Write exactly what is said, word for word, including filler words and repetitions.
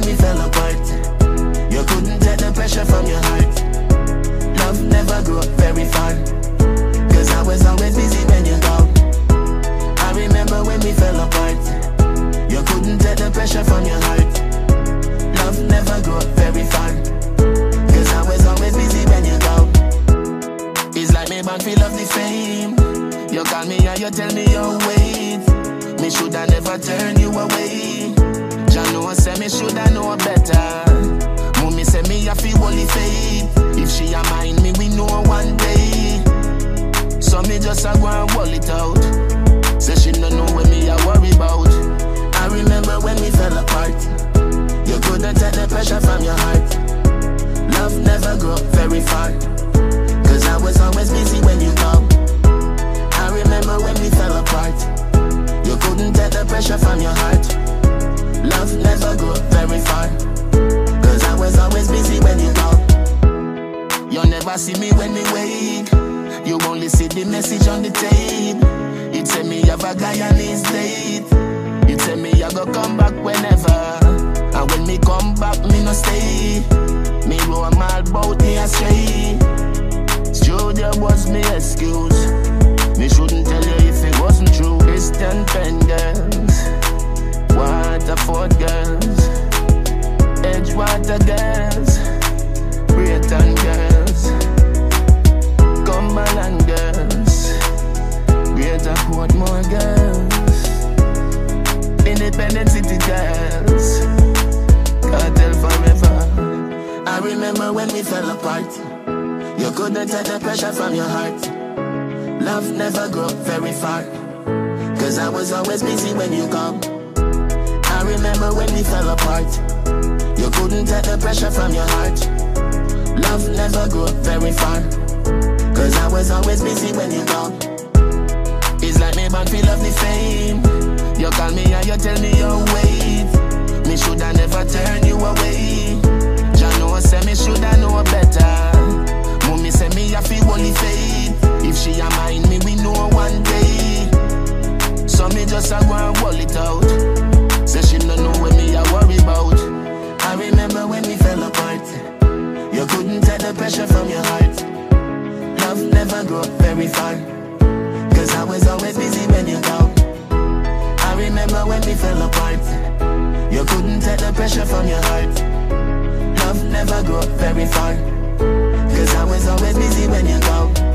we fell apart. You couldn't take the pressure from your heart. Love never grew very far, cause I was always busy when you gone. I remember when we fell apart. You couldn't take the pressure from your heart. Love never grew very far, cause I was always busy when you gone. It's like me born feel of the fame. You call me and you tell me your weight. Me shoulda never turn you away. Jah know say me shoulda know better. Mommy say me I feel holy faith. If she a mind me, we know one day. So me just a go and wall it out. Say she no know what me I worry about. I remember when we fell apart. You couldn't take the pressure from your heart. Love never grew very far, cause I was always busy when you come. I remember when we fell apart. You couldn't take the pressure from your heart. Love never grew very far, cause I was always busy when you come. You never see me when we wake. You only see the message on the tape. You tell me you have a guy on his date. You tell me you go come back whenever. And when me come back, me no stay. Me roam all about me astray. Studio was me excuse. Me shouldn't tell you if it wasn't true. Christian Penn girls, Waterford girls, Edgewater girls, Brayton girls, Cumberland girls, Greater Portmore girls, Independent City girls, Cartel forever. I remember when we fell apart. You couldn't take the pressure from your heart. Love never grew very far, cause I was always busy when you come. I remember when we fell apart. You couldn't take the pressure from your heart. Love never grew very far, cause I was always busy when you come. It's like me born feel of the fame. You call me and you tell me your weight. Me shoulda never turn you away. Jah know say me shoulda know better. Mommy say me I feel holy faith. If she a mind me, we know one day. So me just a go and wall it out. Say she no know what me I worry about. I remember when we fell apart. You couldn't take the pressure from your heart. Love never grew very far, cause I was always busy when you come. I remember when we fell apart. You couldn't take the pressure from your heart. Love never grew very far, cause I was always busy when you come.